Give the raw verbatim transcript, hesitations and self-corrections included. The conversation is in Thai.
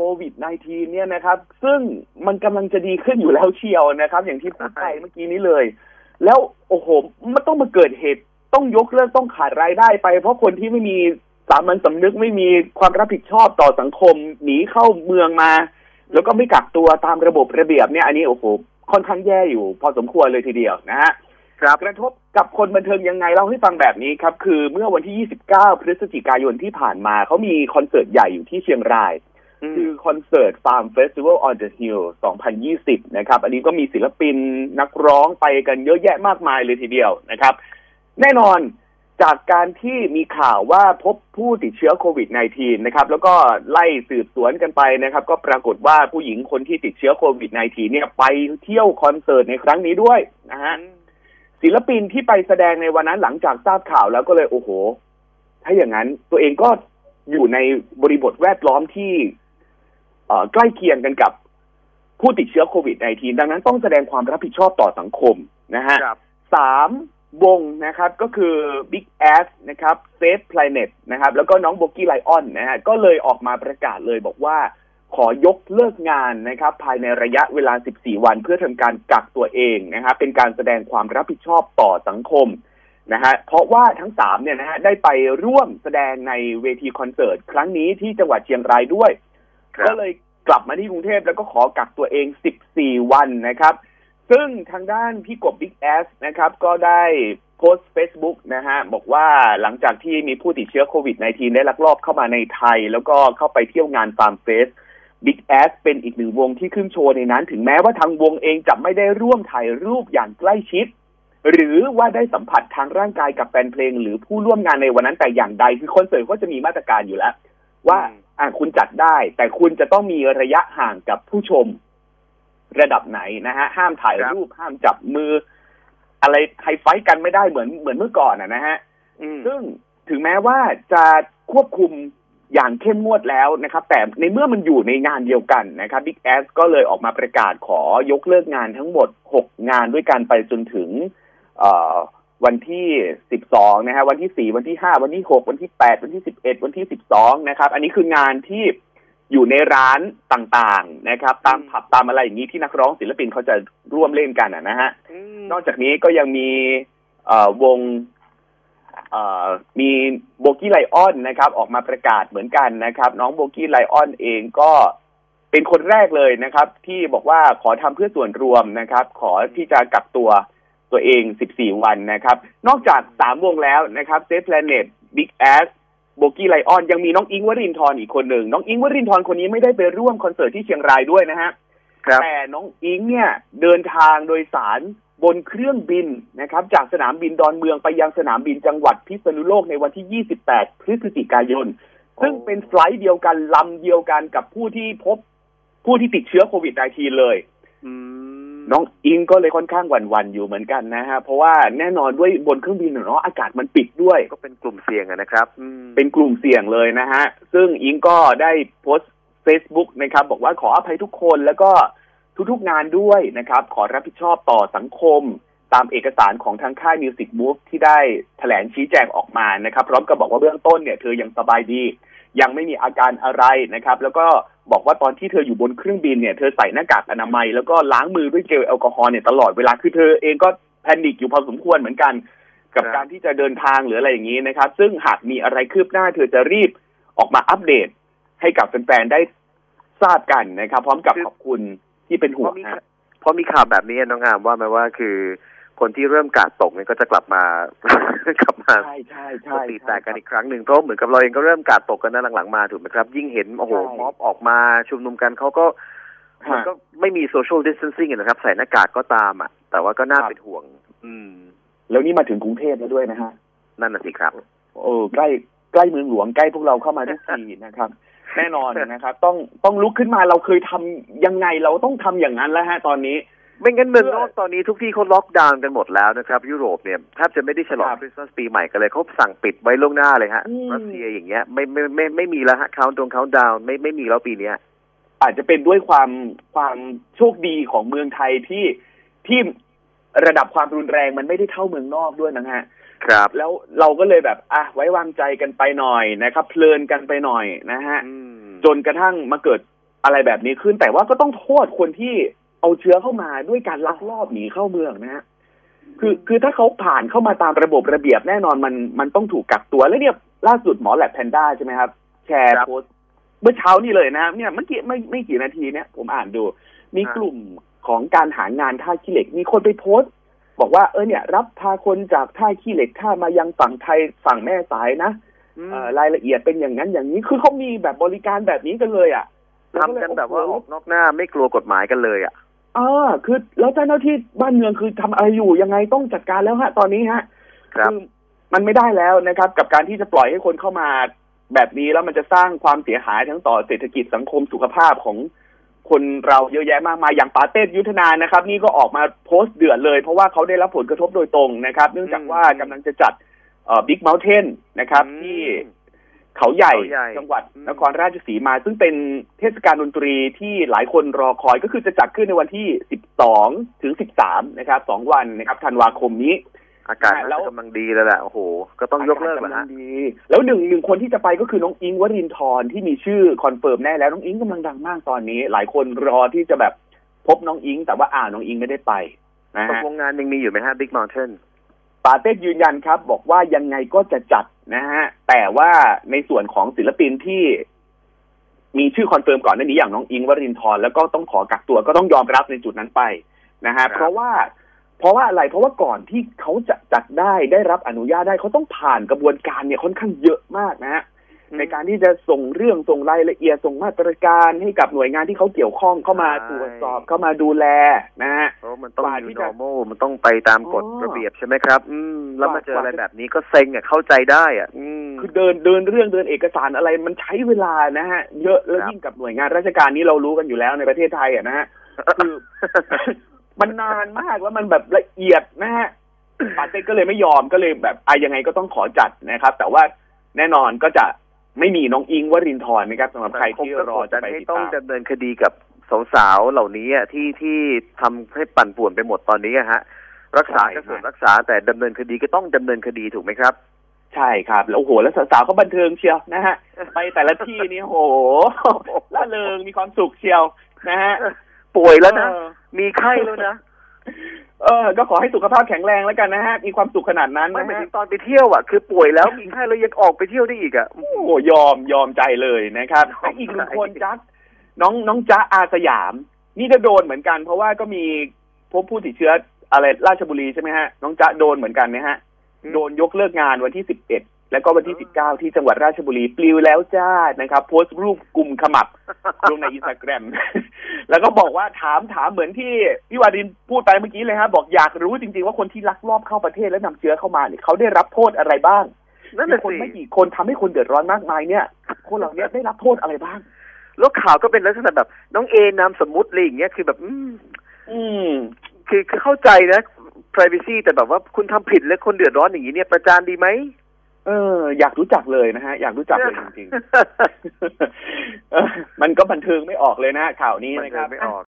วิด สิบเก้า เนี่ยนะครับซึ่งมันกำลังจะดีขึ้นอยู่แล้วเชียวนะครับอย่างที่พูดไปเมื่อกี้นี้เลยแล้วโอ้โหมันต้องมาเกิดเหตุต้องยกเลิกต้องขาดรายได้ไปเพราะคนที่ไม่มีสามัญสำนึกไม่มีความรับผิดชอบต่อสังคมหนีเข้าเมืองมาแล้วก็ไม่กักตัวตามระบบระเบียบเนี่ยอันนี้โอ้โหค่อนข้างแย่อยู่พอสมควรเลยทีเดียวนะฮะกระทบกับคนบันเทิงยังไงเล่าให้ฟังแบบนี้ครับคือเมื่อวันที่ยี่สิบเก้าพฤศจิกายนที่ผ่านมาเขามีคอนเสิร์ตใหญ่อยู่ที่เชียงรายคือคอนเสิร์ต Farm Festival on the Hill สองพันยี่สิบนะครับอันนี้ก็มีศิลปินนักร้องไปกันเยอะแยะมากมายเลยทีเดียวนะครับแน่นอนจากการที่มีข่าวว่าพบผู้ติดเชื้อโควิด สิบเก้า นะครับแล้วก็ไล่สืบสวนกันไปนะครับก็ปรากฏว่าผู้หญิงคนที่ติดเชื้อโควิด สิบเก้า เนี่ยไปเที่ยวคอนเสิร์ตในครั้งนี้ด้วยนะฮะศิลปินที่ไปแสดงในวันนั้นหลังจากทราบข่าวแล้วก็เลยโอ้โหถ้าอย่างนั้นตัวเองก็อยู่ในบริบทแวดล้อมที่เอ่อใกล้เคียงกันกับผู้ติดเชื้อโควิด สิบเก้า ดังนั้นต้องแสดงความรับผิดชอบต่อสังคมนะฮะสามวงนะครับก็คือ Big Ass นะครับ Save Planet นะครับแล้วก็น้องโบกี้ไลออนนะฮะก็เลยออกมาประกาศเลยบอกว่าขอยกเลิกงานนะครับภายในระยะเวลาสิบสี่วันเพื่อทำการกักตัวเองนะครับเป็นการแสดงความรับผิดชอบต่อสังคมนะฮะเพราะว่าทั้งสามเนี่ยนะฮะได้ไปร่วมแสดงในเวทีคอนเสิร์ตครั้งนี้ที่จังหวัดเชียงรายด้วยก็เลยกลับมาที่กรุงเทพแล้วก็ขอกักตัวเองสิบสี่วันนะครับซึ่งทางด้านพี่กบ Big Ass นะครับก็ได้โพสต์ Facebook นะฮะบอกว่าหลังจากที่มีผู้ติดเชื้อโควิด สิบเก้า ได้ลักลอบเข้ามาในไทยแล้วก็เข้าไปเที่ยวงาน Farm Fest Big Ass เป็นอีกหนึ่งวงที่ขึ้นโชว์ในนั้นถึงแม้ว่าทางวงเองจะไม่ได้ร่วมถ่ายรูปอย่างใกล้ชิดหรือว่าได้สัมผัสทางร่างกายกับแฟนเพลงหรือผู้ร่วมงานในวันนั้นแต่อย่างใดคือคอนเสิร์ตก็จะมีมาตรการอยู่แล้วว่าอ่ะคุณจัดได้แต่คุณจะต้องมีระยะห่างกับผู้ชมระดับไหนนะฮะห้ามถ่ายรูปห้ามจับมืออะไรไฮไฟท์กันไม่ได้เหมือนเหมือนเมื่อก่อนนะฮะซึ่งถึงแม้ว่าจะควบคุมอย่างเข้มงวดแล้วนะครับแต่ในเมื่อมันอยู่ในงานเดียวกันนะครับ Big Ass ก็เลยออกมาประกาศขอยกเลิกงานทั้งหมดหกงานด้วยกันไปจนถึงวันที่สิบสองนะฮะวันที่สี่วันที่ห้าวันที่หกวันที่แปดวันที่สิบเอ็ดวันที่สิบสองนะครับอันนี้คืองานที่อยู่ในร้านต่างๆนะครับตามผับตามอะไรอย่างนี้ที่นักร้องศิลปินเขาจะร่วมเล่นกันนะฮะนอกจากนี้ก็ยังมีวงมีโบกี้ไลออนนะครับออกมาประกาศเหมือนกันนะครับน้องโบกี้ไลออนเองก็เป็นคนแรกเลยนะครับที่บอกว่าขอทำเพื่อส่วนรวมนะครับขอที่จะกักตัวตัวเองสิบสี่วันนะครับนอกจากสามวงแล้วนะครับ Save Planet Big Assโบกี้ไลออนยังมีน้องอิงค์วรินทร์อีกคนหนึ่งน้องอิงค์วรินทร์คนนี้ไม่ได้ไปร่วมคอนเสิร์ตที่เชียงรายด้วยนะฮะแต่น้องอิงค์เนี่ยเดินทางโดยสารบนเครื่องบินนะครับจากสนามบินดอนเมืองไปยังสนามบินจังหวัดพิษณุโลกในวันที่ยี่สิบแปดพฤศจิกายนซึ่งเป็นไฟลท์เดียวกันลำเดียวกันกับผู้ที่พบผู้ที่ติดเชื้อโควิด สิบเก้า เลยน้องอิงก็เลยค่อนข้างหวั่นๆอยู่เหมือนกันนะฮะเพราะว่าแน่นอนด้วยบนเครื่องบินเนาะอากาศมันปิดด้วยก็เป็นกลุ่มเสี่ยงนะครับเป็นกลุ่มเสี่ยงเลยนะฮะซึ่งอิงก็ได้โพสต์ Facebook นะครับบอกว่าขออภัยทุกคนแล้วก็ทุกๆงานด้วยนะครับขอรับผิดชอบต่อสังคมตามเอกสารของทางค่าย Music Move ที่ได้แถลงชี้แจงออกมานะครับพร้อมกับบอกว่าเบื้องต้นเนี่ยเธอยังสบายดียังไม่มีอาการอะไรนะครับแล้วก็บอกว่าตอนที่เธออยู่บนเครื่องบินเนี่ยเธอใส่หน้ากากอนามัยแล้วก็ล้างมือด้วยเจลแอลกอฮอล์เนี่ยตลอดเวลาคือเธอเองก็แพนิคอยู่พอสมควรเหมือนกันกับการที่จะเดินทางหรืออะไรอย่างนี้นะครับซึ่งหากมีอะไรคืบหน้าเธอจะรีบออกมาอัปเดตให้กับแฟนๆได้ทราบกันนะครับพร้อมกับขอบคุณที่เป็นห่วงนะเพราะมีข่าวแบบนี้น้องงามว่าไหมว่าคือคนที่เริ่มกาดตกเนี่ยก็จะกลับมากลับมาใช่ใช่ใช่ตีแตกกันอีกครั้งหนึ่งเพราะเหมือนกับเราเองก็เริ่มกาดตกกันนะหลังๆมาถูกไหมครับยิ่งเห็นโอ้โหม็อบออกมาชุมนุมกันเขาก็มันก็ไม่มี social distancing นะครับใส่หน้ากากก็ตามอ่ะแต่ว่าก็น่าเป็นห่วงอืมแล้วนี่มาถึงกรุงเทพแล้วด้วยนะฮะนั่นน่ะสิครับโอ้ใกล้ใกล้เมืองหลวงใกล้พวกเราเข้ามาทุกทีนะครับแน่นอนนะครับต้องต้องลุกขึ้นมาเราเคยทำยังไงเราต้องทำอย่างนั้นแล้วฮะตอนนี้ไม่งั้นเมืองนอกตอนนี้ทุกที่เขาล็อกดาวน์กันหมดแล้วนะครับยุโรปเนี่ยแทบจะไม่ได้ฉลองคริสต์มาสปีใหม่กันเลยเขาสั่งปิดไว้ล่วงหน้าเลยฮะรัสเซียอย่างเงี้ยไม่ไม่ไม่ไม่มีแล้วฮะคาวน์ดงคาวน์ดาวน์ไม่ไม่มีแล้วปีนี้อาจจะเป็นด้วยความความโชคดีของเมืองไทยที่ที่ระดับความรุนแรงมันไม่ได้เท่าเมืองนอกด้วยนะฮะครับแล้วเราก็เลยแบบอ่ะไว้วางใจกันไปหน่อยนะครับเพลินกันไปหน่อยนะฮะจนกระทั่งมาเกิดอะไรแบบนี้ขึ้นแต่ว่าก็ต้องโทษคนที่เอาเชื้อเข้ามาด้วยการลักลอบหนีเข้าเมืองนะฮะคือคือถ้าเขาผ่านเข้ามาตามระบบระเบียบแน่นอนมันมันต้องถูกกักตัวแล้วเนี่ยล่าสุดหมอแลบแพนด้าใช่ไหมครับแชร์โพสต์เมื่อเช้านี่เลยนะเนี่ยเมื่อกี้ไม่ไม่กี่นาทีเนี่ยผมอ่านดูมีกลุ่มของการหางานท่าขี้เหล็กมีคนไปโพสต์บอกว่าเออเนี่ยรับพาคนจากท่าขี้เหล็กข้ามายังฝั่งไทยฝั่งแม่สายนะรายละเอียดเป็นอย่างนั้นอย่างนี้คือเขามีแบบบริการแบบนี้กันเลยอ่ะทำกันแบบว่าออกนอกหน้าไม่กลัวกฎหมายกันเลยอ่ะอ่าคือแล้วเจ้าหน้าที่บ้านเมืองคือทำอะไรอยู่ยังไงต้องจัดการแล้วฮะตอนนี้ฮะคือมันไม่ได้แล้วนะครับกับการที่จะปล่อยให้คนเข้ามาแบบนี้แล้วมันจะสร้างความเสียหายทั้งต่อเศรษฐกิจสังคมสุขภาพของคนเราเยอะแยะมากมายอย่างปาเต้ยุทธนานะครับนี่ก็ออกมาโพสต์เดือดเลยเพราะว่าเขาได้รับผลกระทบโดยตรงนะครับเนื่องจากว่ากำลังจะจัดเอ่อบิ๊กเมาน์เทนนะครับที่เขาใหญ่จังหวัดนครราชสีมาซึ่งเป็นเทศกาลดนตรีที่หลายคนรอคอยก็คือจะจัดขึ้นในวันที่สิบสองถึงสิบสามนะครับสองวันนะครับธันวาคมนี้อากาศแล้วกำลังดีแล้วแหละโอ้โหก็ต้องยกเลิกแล้วฮะแล้วหนึ่งหนึ่งคนที่จะไปก็คือน้องอิงค์วรินทร์ที่มีชื่อคอนเฟิร์มแน่แล้วน้องอิงค์กำลังดังมากตอนนี้หลายคนรอที่จะแบบพบน้องอิงค์แต่ว่าอ่าน้องอิงค์ไม่ได้ไปนะฮะวงงานยังมีอยู่ไหมฮะ Big Mountain ปาเต้ยืนยันครับบอกว่ายังไงก็จะจัดนะฮะแต่ว่าในส่วนของศิลปินที่มีชื่อคอนเฟิร์มก่อนหน้านี้อย่างน้องอิงค์วรินทร์แล้วก็ต้องขอกักตัวก็ต้องยอมรับในจุดนั้นไปนะฮะเพราะว่าเพราะว่าอะไรเพราะว่าก่อนที่เขาจะจัดได้ได้รับอนุญาตได้เขาต้องผ่านกระบวนการเนี่ยค่อนข้างเยอะมากนะฮะในการที่จะส่งเรื่องส่งรายละเอียดส่งมาตรการให้กับหน่วยงานที่เขาเกี่ยวข้องเข้ามาตรวจสอบเข้ามาดูแลนะฮะเพราะมันต้องอยู่ normal มันต้องไปตามกฎระเบียบใช่ไหมครับอืมแล้วมาเจออะไรแบบนี้ก็เซ็งอ่ะเข้าใจได้อ่ะอืมคือเดินเดินเรื่องเดินเอกสารอะไรมันใช้เวลานะฮะเยอะแล้วยิ่งกับหน่วยงานราชการนี้เรารู้กันอยู่แล้วในประเทศไทยอ่ะนะฮะคือมันนานมากแล้วมันแบบละเอียดนะฮะปาเต้ก็เลยไม่ยอมก็เลยแบบอ่ะยังไงก็ต้องขอจัดนะครับแต่ว่าแน่นอนก็จะไม่มีน้องอิงค์วรินทร์นะครับสำหรับใครที่รอจะไปติดตามต้องดำเนินคดีกับสาวๆเหล่านี้ที่ที่ทำให้ปั่นป่วนไปหมดตอนนี้ฮะรักษาก็ส่วนรักษาแต่ดำเนินคดีก็ต้องดำเนินคดีถูกไหมครับใช่ครับแล้วโอ้โหแล้วสาวๆเขาบันเทิงเชียวนะฮะไปแต่ละที่นี่โหล่าเริงมีความสุขเชียวนะฮะป่วยแล้วนะมีไข้แล้วนะเออก็ขอให้สุขภาพแข็งแรงแล้วกันนะฮะมีความสุขขนาดนั้นไม่หมายถึงตอนไปเที่ยวอ่ะคือป่วยแล้วมีไข้แล้วยังออกไปเที่ยวได้อีกอ่ะโอ้โหยอมยอมใจเลยนะครับและอีกหนึ่งคนจักน้องน้องจ๊ะอาสยามนี่ก็โดนเหมือนกันเพราะว่าก็มีพบผู้ติดเชื้ออะไรราชบุรีใช่ไหมฮะน้องจ๊ะโดนเหมือนกันนะฮะโดนยกเลิกงานวันที่สิบเอ็ดแล้วก็วันที่สิบเก้าที่จังหวัดราชบุรีปลิวแล้วจ้านะครับโพสต์รูปกลุ่มขมับลงใน Instagram แล้วก็บอกว่าถามถามเหมือนที่พี่วารินพูดไปเมื่อกี้เลยฮะบอกอยากรู้จริงๆว่าคนที่ลักลอบเข้าประเทศและนำเชื้อเข้ามาเนี่ยเขาได้รับโทษอะไรบ้างนั่นแหละคนไม่กี่คนทำให้คนเดือดร้อนมากมายเนี่ยคนเหล่านี้ได้รับโทษอะไรบ้างแล้วข่าวก็เป็นลักษณะแบบน้องเอนามสมมุติอะไรอย่างเงี้ยคือแบบอืมอืมคือคือเข้าใจนะ privacy แต่แบบว่าคุณทำผิดแล้วคนเดือดร้อนอย่างนี้เนี่ยประจานดีไหมเอออยากรู้จักเลยนะฮะอยากรู้จักเลยจริงๆมันก็บันเทิงไม่ออกเลยนะข่าวนี้นะครับ